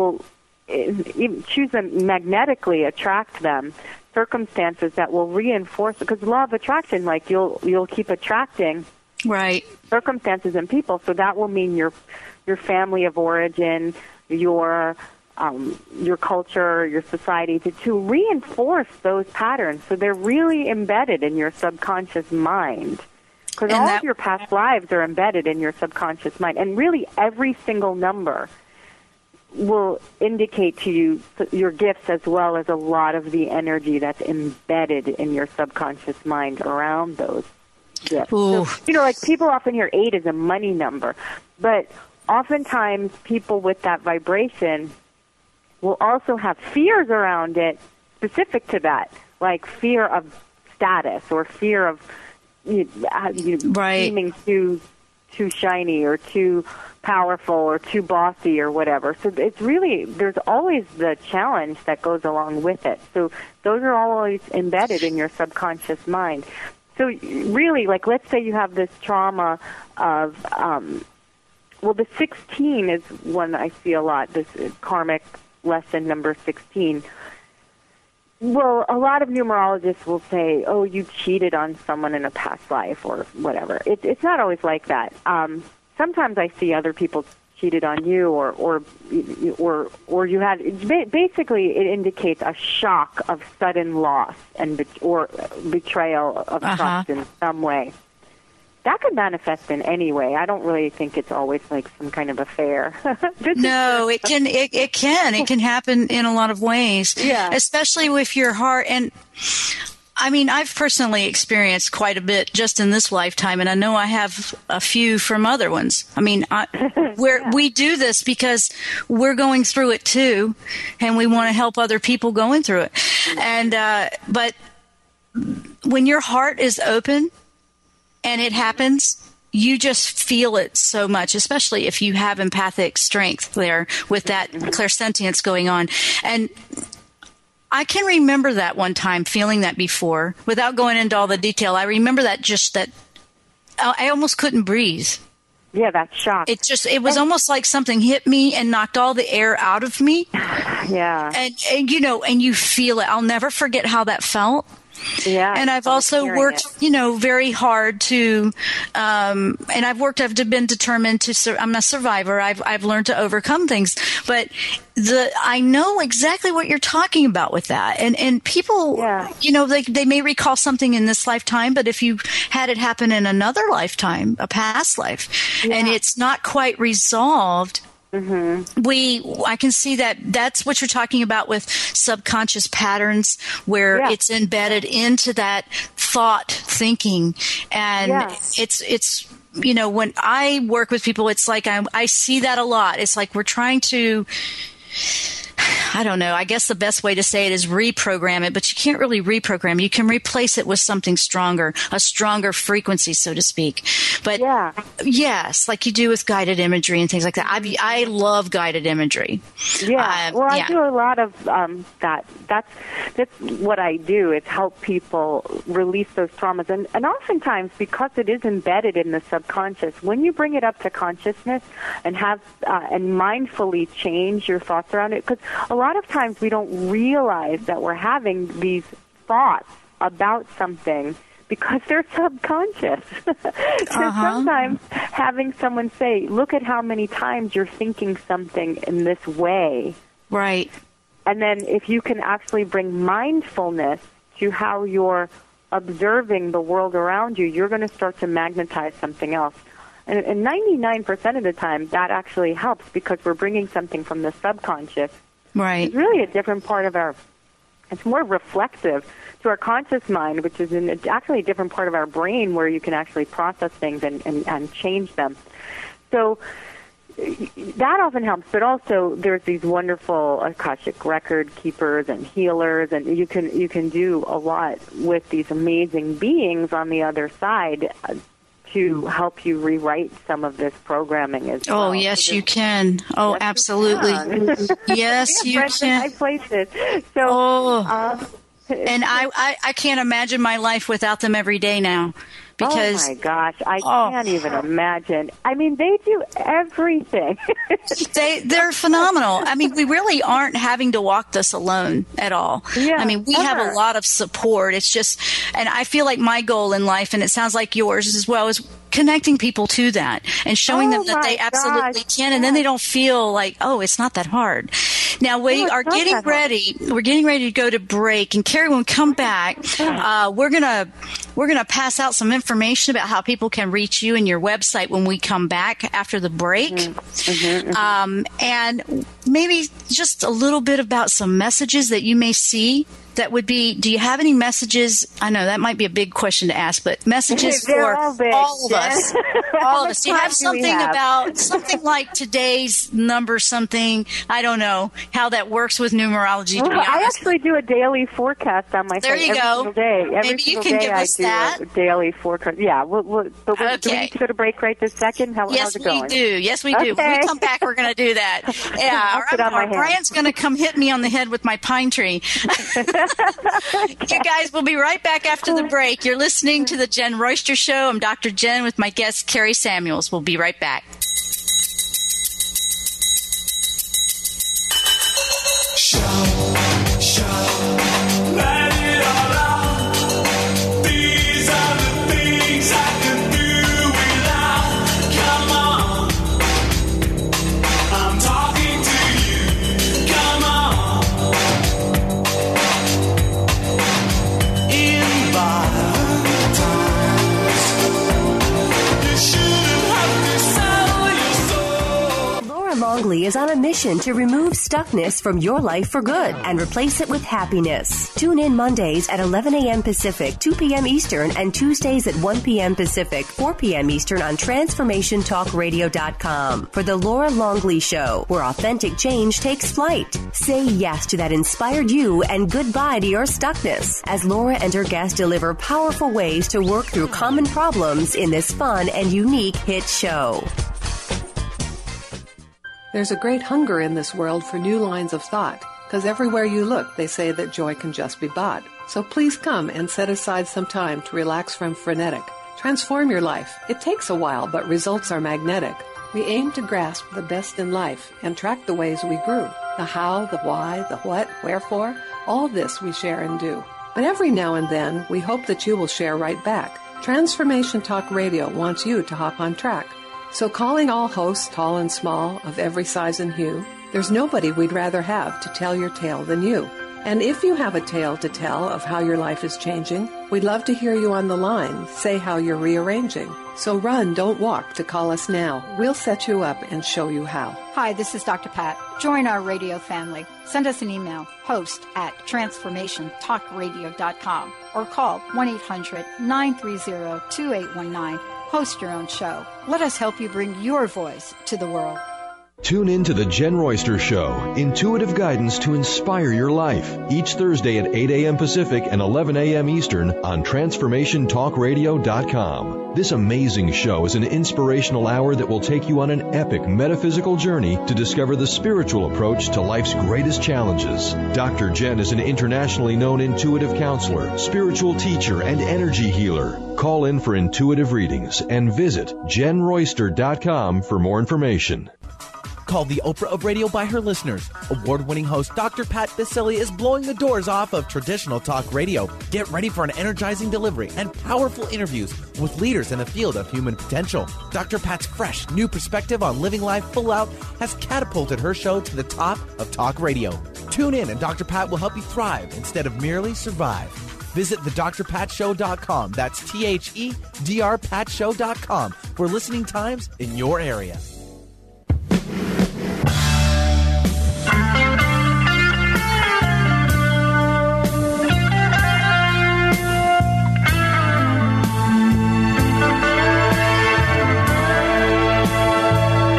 even choose them magnetically, attract them, circumstances that will reinforce, because law of attraction, like you'll keep attracting circumstances and people, so that will mean your family of origin, your culture, your society, to reinforce those patterns, so they're really embedded in your subconscious mind. Because all of your past lives are embedded in your subconscious mind, and really every single number will indicate to you your gifts, as well as a lot of the energy that's embedded in your subconscious mind around those gifts. So, like people often hear 8 as a money number, but oftentimes people with that vibration will also have fears around it specific to that, like fear of status or fear of seeming too shiny or too powerful or too bossy or whatever. So it's really, there's always the challenge that goes along with it. So those are always embedded in your subconscious mind. So really, like, let's say you have this trauma of, the 16 is one I see a lot, this karmic lesson number 16. Well, a lot of numerologists will say, oh, you cheated on someone in a past life or whatever. It's not always like that. Sometimes I see other people cheated on you or you had, basically it indicates a shock of sudden loss or betrayal of trust in some way. That could manifest in any way. I don't really think it's always like some kind of affair. No, it can. It can happen in a lot of ways. Yeah, especially with your heart. And I mean, I've personally experienced quite a bit just in this lifetime, and I know I have a few from other ones. I mean, we do this because we're going through it too, and we want to help other people going through it. And but when your heart is open and it happens, you just feel it so much, especially if you have empathic strength there with that clairsentience going on. And I can remember that one time feeling that before, without going into all the detail. I remember that I almost couldn't breathe. Yeah, that shock. It was almost like something hit me and knocked all the air out of me. Yeah. And you feel it. I'll never forget how that felt. Yeah, and I've also worked, very hard to, and I've been determined to, I'm a survivor. I've learned to overcome things, but I know exactly what you're talking about with that. And people, they may recall something in this lifetime, but if you had it happen in another lifetime, a past life, and it's not quite resolved, I can see that's what you're talking about with subconscious patterns, where it's embedded into that thought thinking. And it's when I work with people, it's like I see that a lot. It's like we're trying to, I don't know, I guess the best way to say it is reprogram it, but you can't really reprogram. You can replace it with something stronger, a stronger frequency, so to speak. But yes, like you do with guided imagery and things like that. I love guided imagery. Yeah, I do a lot of that. That's what I do, is help people release those traumas. And oftentimes, because it is embedded in the subconscious, when you bring it up to consciousness and have and mindfully change your thoughts around it, because a lot of times we don't realize that we're having these thoughts about something because they're subconscious. So sometimes having someone say, look at how many times you're thinking something in this way. Right. And then if you can actually bring mindfulness to how you're observing the world around you, you're going to start to magnetize something else. And 99% of the time, that actually helps, because we're bringing something from the subconscious. Right. It's really a different part of it's more reflexive to our conscious mind, which is actually a different part of our brain where you can actually process things and change them. So that often helps, but also there's these wonderful Akashic record keepers and healers, and you can do a lot with these amazing beings on the other side to help you rewrite some of this programming as well. Oh, yes, you can. Oh, yes, absolutely. Yes, you can. I placed it. So, And I can't imagine my life without them every day now. Because, oh my gosh, I can't even imagine. I mean, they do everything. They're phenomenal. I mean, we really aren't having to walk this alone at all. Yeah, I mean, we have a lot of support. It's just, and I feel like my goal in life, and it sounds like yours as well, is connecting people to that and showing them that they absolutely can, and then they don't feel like, oh, it's not that hard. Now we are getting ready. We're getting ready to go to break, and Carrie, when we come back, we're gonna pass out some information about how people can reach you and your website when we come back after the break, and maybe just a little bit about some messages that you may see. That would be, do you have any messages? I know that might be a big question to ask, but messages for all of us. All of us. Do you have something about something like today's number, something, I don't know, how that works with numerology, to be honest. I actually do a daily forecast on my There you every go. single day. Maybe you can give us that. A daily forecast. Yeah. Do we need to go to break right this second? How's it going? Yes, we do. Okay. When we come back, we're going to do that. Yeah. Brian's going to come hit me on the head with my pine tree. You guys, we'll be right back after the break. You're listening to the Jen Royster Show. I'm Dr. Jen with my guest, Carrie Samuels. We'll be right back. Let it all out. These are the things I can do without. Come on, I'm talking to you. Come on. In violent times, you shouldn't have to sell your soul. Laura Longley is on a mission to remove stuckness from your life for good and replace it with happiness. Tune in Mondays at 11 a.m. Pacific, 2 p.m. Eastern, and Tuesdays at 1 p.m. Pacific, 4 p.m. Eastern on TransformationTalkRadio.com for The Laura Longley Show, where authentic change takes flight. Say yes to that inspired you and goodbye to your stuckness as Laura and her guests deliver powerful ways to work through common problems in this fun and unique hit show. There's a great hunger in this world for new lines of thought, because everywhere you look, they say that joy can just be bought. So please come and set aside some time to relax from frenetic. Transform your life. It takes a while, but results are magnetic. We aim to grasp the best in life and track the ways we grew. The how, the why, the what, wherefore, all this we share and do. But every now and then, we hope that you will share right back. Transformation Talk Radio wants you to hop on track. So calling all hosts, tall and small, of every size and hue, there's nobody we'd rather have to tell your tale than you. And if you have a tale to tell of how your life is changing, we'd love to hear you on the line say how you're rearranging. So run, don't walk to call us now. We'll set you up and show you how. Hi, this is Dr. Pat. Join our radio family. Send us an email, host@transformationtalkradio.com, or call 1-800-930-2819. Host your own show. Let us help you bring your voice to the world. Tune in to the Jen Royster Show, intuitive guidance to inspire your life, each Thursday at 8 a.m. Pacific and 11 a.m. Eastern on TransformationTalkRadio.com. This amazing show is an inspirational hour that will take you on an epic metaphysical journey to discover the spiritual approach to life's greatest challenges. Dr. Jen is an internationally known intuitive counselor, spiritual teacher, and energy healer. Call in for intuitive readings and visit JenRoyster.com for more information. Called the Oprah of radio by her listeners, award-winning host Dr. Pat Baccili is blowing the doors off of traditional talk radio. Get ready for an energizing delivery and powerful interviews with leaders in the field of human potential. Dr. Pat's fresh, new perspective on living life full out has catapulted her show to the top of talk radio. Tune in and Dr. Pat will help you thrive instead of merely survive. Visit thedrpatshow.com. That's THEDRPatshow.com for listening times in your area.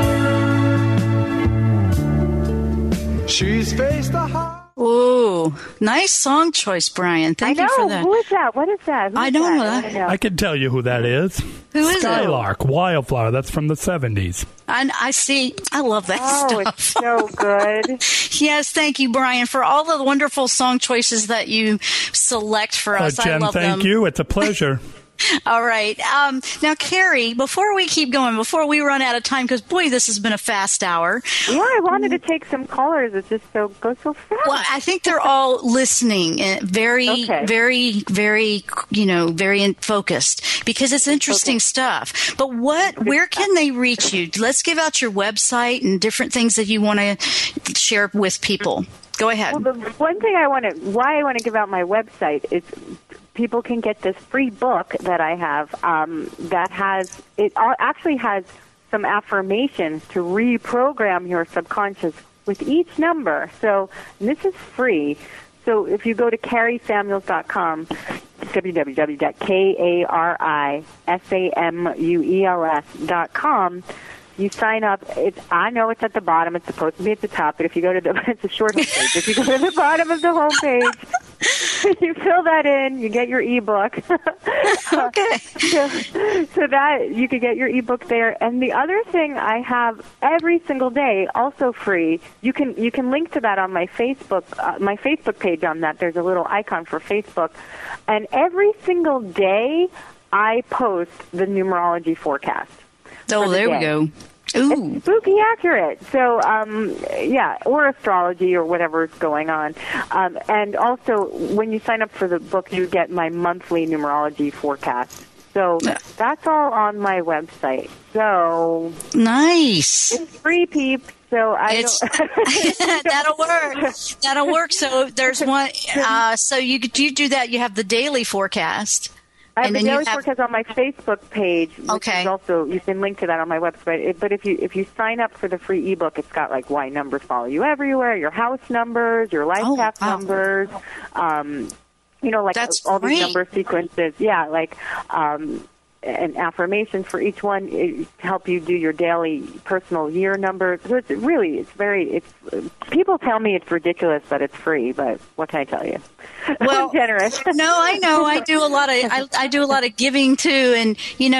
She's faced the high. Ooh, Nice song choice, Brian. Thank you for that. Who is that? What is that? I don't know that. I can tell you who that is. Who is it? Skylark, Wildflower. That's from the 70s. And I see. I love that stuff. Oh, it's so good. Yes, thank you, Brian, for all the wonderful song choices that you select for us. Jen, I love them. thank you. It's a pleasure. All right. Now, Carrie, before we keep going, before we run out of time, because, boy, this has been a fast hour. Yeah, I wanted to take some callers. It just goes so fast. Well, I think they're all listening, very, very, very, very focused, because it's interesting stuff. But where can they reach you? Let's give out your website and different things that you want to share with people. Go ahead. Well, the one thing why I want to give out my website is people can get this free book that I have that actually has some affirmations to reprogram your subconscious with each number. So this is free. So if you go to CarrieSamuels.com, www.KarrieSamuels.com, you sign up. I know it's at the bottom. It's supposed to be at the top, but if you go to it's a short homepage. If you go to the bottom of the homepage, you fill that in. You get your ebook. Okay. So that you could get your ebook there. And the other thing I have every single day, also free. You can link to that on my Facebook page. On that, there's a little icon for Facebook, and every single day I post the numerology forecast. Oh, there we go. Ooh. It's spooky accurate. So, or astrology or whatever's going on. And also, when you sign up for the book, you get my monthly numerology forecast. So that's all on my website. So nice. It's free, peeps. So that'll work. That'll work. So there's one. So you do that. You have the daily forecast. I have the daily forecast on my Facebook page, which is also, you can link to that on my website. But if you sign up for the free ebook, it's got like why numbers follow you everywhere, your house numbers, your life path numbers, That's all great. these number sequences. Yeah, and affirmations for each one to help you do your daily personal year numbers. So people tell me it's ridiculous that it's free, but what can I tell you? Well, I'm generous. No, I know. I do a lot of I do a lot of giving too, and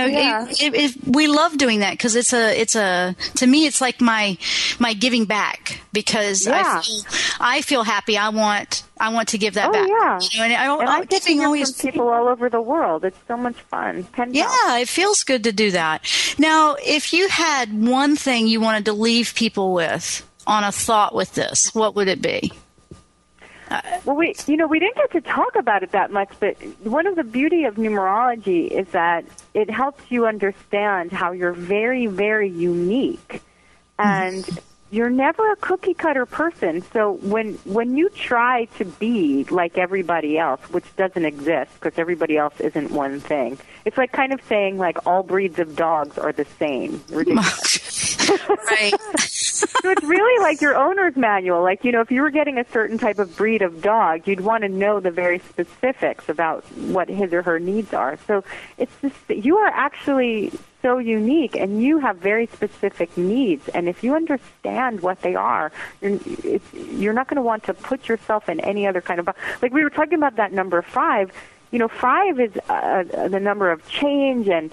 we love doing that because to me it's like my giving back because I feel happy. I want to give that back. Yeah. And I get to hear from people all over the world. It's so much fun. Yeah, it feels good to do that. Now, if you had one thing you wanted to leave people with on a thought with this, what would it be? Well, we didn't get to talk about it that much, but one of the beauty of numerology is that it helps you understand how you're very, very unique, and you're never a cookie cutter person. So when you try to be like everybody else, which doesn't exist because everybody else isn't one thing, it's like kind of saying like all breeds of dogs are the same. Ridiculous. Right. So it's really like your owner's manual. Like, if you were getting a certain type of breed of dog, you'd want to know the very specifics about what his or her needs are. So it's just, you are actually so unique, and you have very specific needs. And if you understand what they are, you're not going to want to put yourself in any other kind of... Like we were talking about that number 5. 5 is the number of change and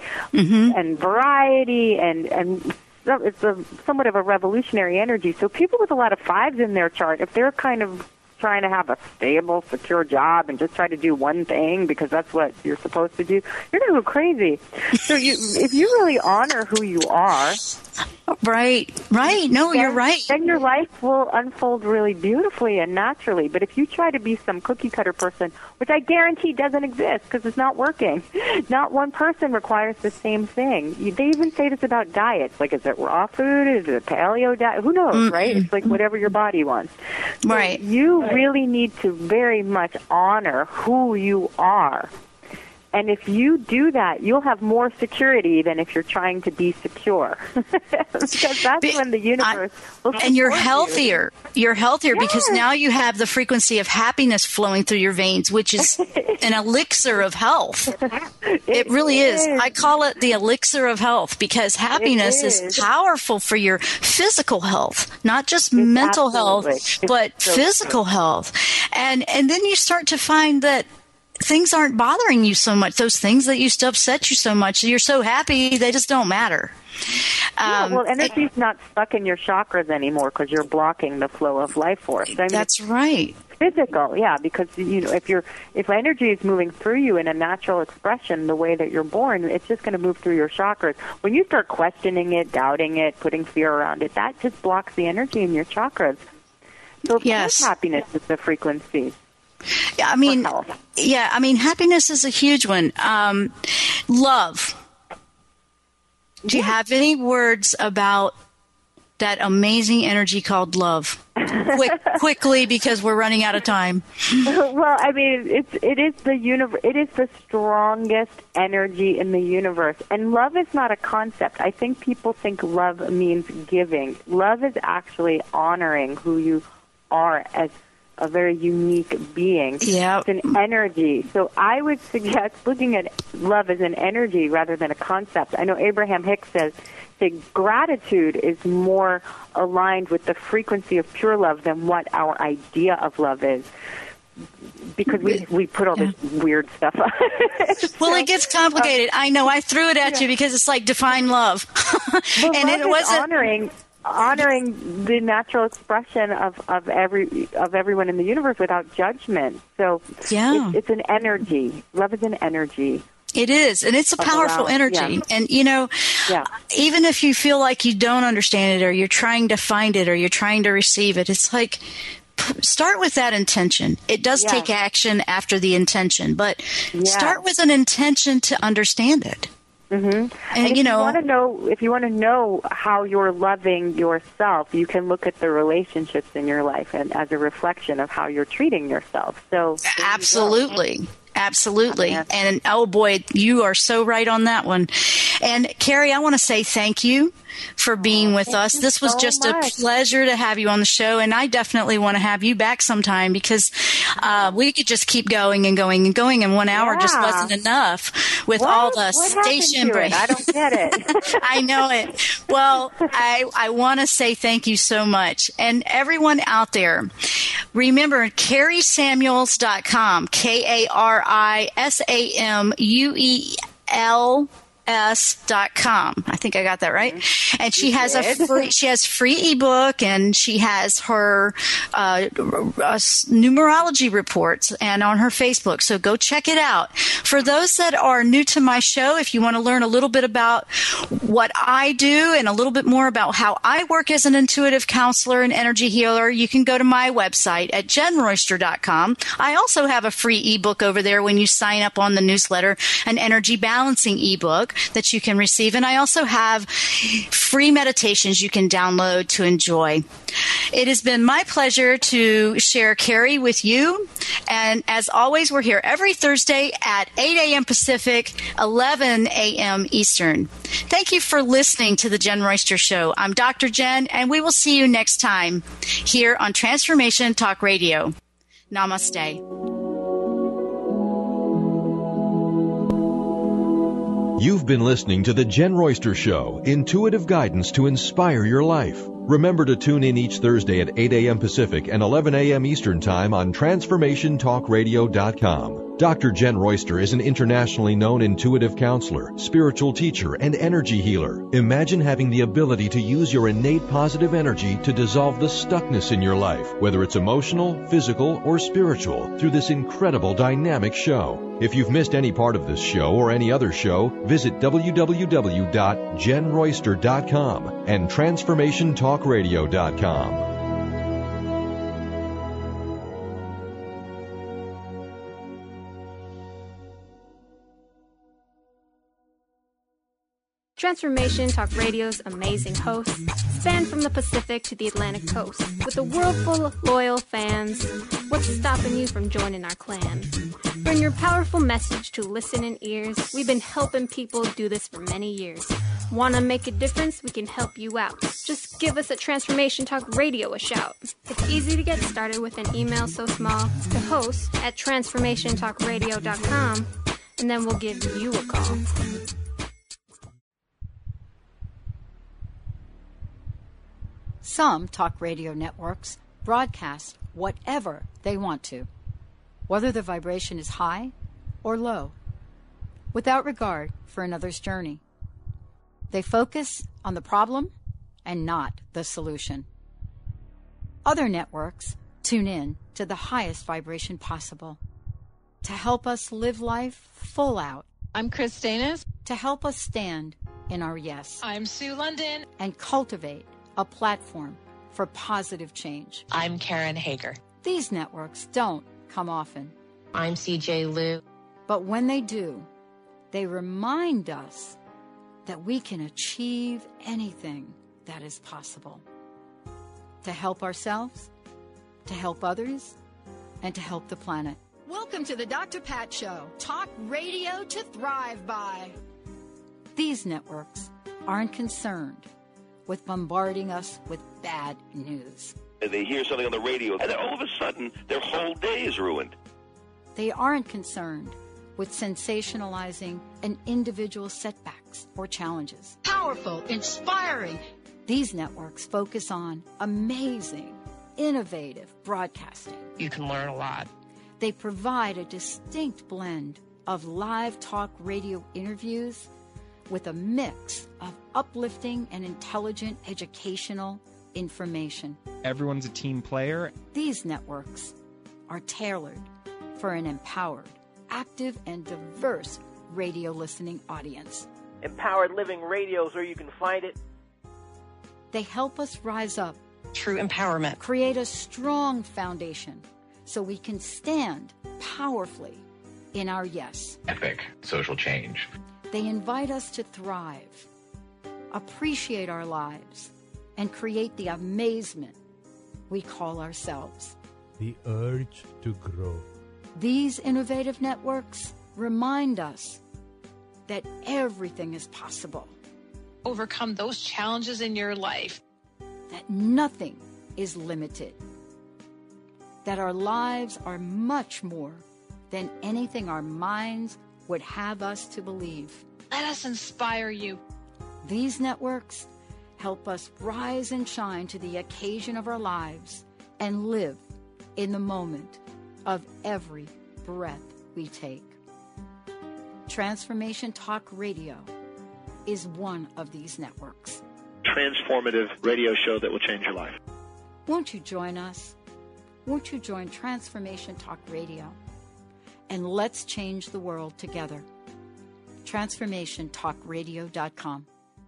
variety and it's somewhat of a revolutionary energy. So people with a lot of 5s in their chart, if they're kind of trying to have a stable, secure job and just try to do one thing because that's what you're supposed to do, you're going to go crazy. So if you really honor who you are... Right. No, you're right. Then your life will unfold really beautifully and naturally. But if you try to be some cookie-cutter person, which I guarantee doesn't exist because it's not working, not one person requires the same thing. They even say this about diets. Like, is it raw food? Is it paleo diet? Who knows, right? It's like whatever your body wants. So right. You really need to very much honor who you are. And if you do that, you'll have more security than if you're trying to be secure. Because that's when the universe will and you're support healthier. You're healthier because Yes. now you have the frequency of happiness flowing through your veins, which is an elixir of health. It really is. I call it the elixir of health because happiness is powerful for your physical health, not just mental health, but physical health. And then you start to find that things aren't bothering you so much. Those things that used to upset you so much, you're so happy, they just don't matter. Well, energy's not stuck in your chakras anymore because you're blocking the flow of life force. I mean, that's right. Physical, yeah, because if energy is moving through you in a natural expression, the way that you're born, it's just going to move through your chakras. When you start questioning it, doubting it, putting fear around it, that just blocks the energy in your chakras. So, of course, happiness is the frequency. Yeah, I mean, happiness is a huge one. Love. Do you have any words about that amazing energy called love? Quickly, because we're running out of time. Well, I mean, it is the strongest energy in the universe, and love is not a concept. I think people think love means giving. Love is actually honoring who you are as a very unique being. Yeah. It's an energy. So I would suggest looking at love as an energy rather than a concept. I know Abraham Hicks says gratitude is more aligned with the frequency of pure love than what our idea of love is. Because we put all this weird stuff on. Well, it gets complicated. I know. I threw it at you because it's like define love. Well, and love it wasn't honoring the natural expression of everyone in the universe without judgment. So it's an energy. Love is an energy. It is, and it's a powerful energy. And, even if you feel like you don't understand it or you're trying to find it or you're trying to receive it, it's like start with that intention. It does take action after the intention, but start with an intention to understand it. Mm-hmm. And if you want to know how you're loving yourself, you can look at the relationships in your life and as a reflection of how you're treating yourself. So absolutely. Absolutely. And oh boy, you are so right on that one. And Carrie, I want to say thank you for being with us. This was just a pleasure to have you on the show, and I definitely want to have you back sometime because we could just keep going and going and going, and 1 hour just wasn't enough with all the station breaks. I don't get it. I know it. Well, I want to say thank you so much. And everyone out there, remember CarrieSamuels.com, KarrieSamuels.com. I think I got that right. And she has she has free ebook, and she has her numerology reports and on her Facebook. So go check it out. For those that are new to my show, if you want to learn a little bit about what I do and a little bit more about how I work as an intuitive counselor and energy healer, you can go to my website at jenroyster.com. I also have a free ebook over there when you sign up on the newsletter, an energy balancing ebook that you can receive. And I also have free meditations you can download to enjoy. It has been my pleasure to share Carrie with you. And as always, we're here every Thursday at 8 a.m. Pacific, 11 a.m. Eastern. Thank you for listening to The Jen Royster Show. I'm Dr. Jen, and we will see you next time here on Transformation Talk Radio. Namaste. You've been listening to The Jen Royster Show, intuitive guidance to inspire your life. Remember to tune in each Thursday at 8 a.m. Pacific and 11 a.m. Eastern Time on TransformationTalkRadio.com. Dr. Jen Royster is an internationally known intuitive counselor, spiritual teacher, and energy healer. Imagine having the ability to use your innate positive energy to dissolve the stuckness in your life, whether it's emotional, physical, or spiritual, through this incredible dynamic show. If you've missed any part of this show or any other show, visit www.jenroyster.com and TransformationTalkRadio.com. Transformation Talk Radio's amazing hosts span from the Pacific to the Atlantic coast. With a world full of loyal fans, what's stopping you from joining our clan? Bring your powerful message to listening ears. We've been helping people do this for many years. Want to make a difference? We can help you out. Just give us at Transformation Talk Radio a shout. It's easy to get started with an email so small to host@transformationtalkradio.com, and then we'll give you a call. Some talk radio networks broadcast whatever they want to, whether the vibration is high or low, without regard for another's journey. They focus on the problem and not the solution. Other networks tune in to the highest vibration possible to help us live life full out. I'm Chris Danis. To help us stand in our yes. I'm Sue London. And cultivate a platform for positive change. I'm Karen Hager. These networks don't come often. I'm CJ Liu. But when they do, they remind us that we can achieve anything that is possible. To help ourselves, to help others, and to help the planet. Welcome to the Dr. Pat Show. Talk radio to thrive by. These networks aren't concerned with bombarding us with bad news. They hear something on the radio, and then all of a sudden, their whole day is ruined. They aren't concerned with sensationalizing an individual's setbacks or challenges. Powerful, inspiring. These networks focus on amazing, innovative broadcasting. You can learn a lot. They provide a distinct blend of live talk radio interviews with a mix of uplifting and intelligent educational information. Everyone's a team player. These networks are tailored for an empowered, active, and diverse radio listening audience. Empowered Living Radio is where you can find it. They help us rise up. True empowerment. Create a strong foundation so we can stand powerfully in our yes. Epic social change. They invite us to thrive, appreciate our lives, and create the amazement we call ourselves. The urge to grow. These innovative networks remind us that everything is possible. Overcome those challenges in your life. That nothing is limited. That our lives are much more than anything our minds would have us to believe. Let us inspire you. These networks help us rise and shine to the occasion of our lives and live in the moment of every breath we take. Transformation Talk Radio is one of these networks. Transformative radio show that will change your life. Won't you join us? Won't you join Transformation Talk Radio? And let's change the world together. TransformationTalkRadio.com.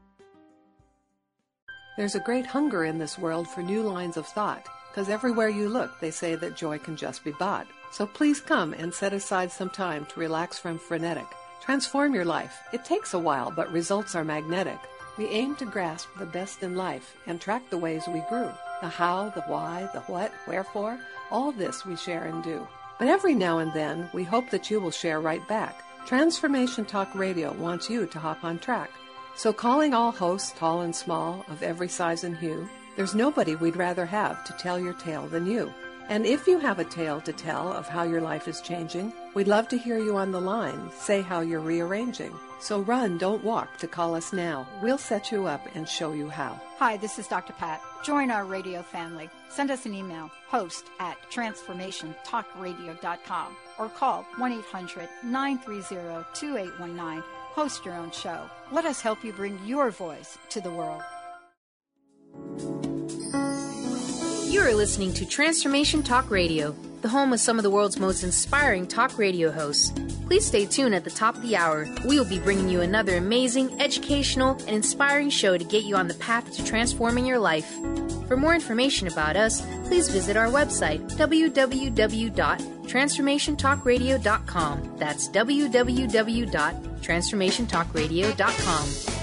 There's a great hunger in this world for new lines of thought, because everywhere you look, they say that joy can just be bought. So please come and set aside some time to relax from frenetic. Transform your life. It takes a while, but results are magnetic. We aim to grasp the best in life and track the ways we grew. The how, the why, the what, wherefore, all this we share and do. But every now and then, we hope that you will share right back. Transformation Talk Radio wants you to hop on track. So calling all hosts, tall and small, of every size and hue, there's nobody we'd rather have to tell your tale than you. And if you have a tale to tell of how your life is changing, we'd love to hear you on the line say how you're rearranging. So run, don't walk to call us now. We'll set you up and show you how. Hi, this is Dr. Pat. Join our radio family. Send us an email, host@transformationtalkradio.com, or call 1-800-930-2819. Host your own show. Let us help you bring your voice to the world. You are listening to Transformation Talk Radio, the home of some of the world's most inspiring talk radio hosts. Please stay tuned at the top of the hour. We will be bringing you another amazing, educational, and inspiring show to get you on the path to transforming your life. For more information about us, please visit our website, www.transformationtalkradio.com. That's www.transformationtalkradio.com.